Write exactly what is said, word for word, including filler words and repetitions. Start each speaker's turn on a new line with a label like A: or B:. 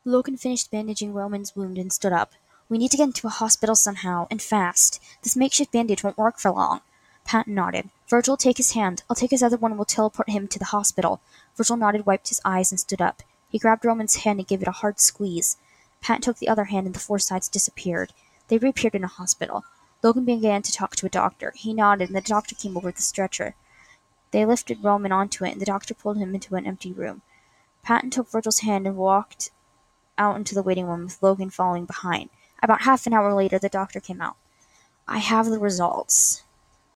A: Logan finished bandaging Roman's wound and stood up. We need to get into a hospital somehow, and fast. This makeshift bandage won't work for long. Patton nodded. Virgil, take his hand. I'll take his other one and we'll teleport him to the hospital. Virgil nodded, wiped his eyes, and stood up. He grabbed Roman's hand and gave it a hard squeeze. Patton took the other hand and the four sides disappeared. They reappeared in a hospital. Logan began to talk to a doctor. He nodded, and the doctor came over with a stretcher. They lifted Roman onto it, and the doctor pulled him into an empty room. Patton took Virgil's hand and walked out into the waiting room, with Logan following behind. About half an hour later, the doctor came out. "I have the results."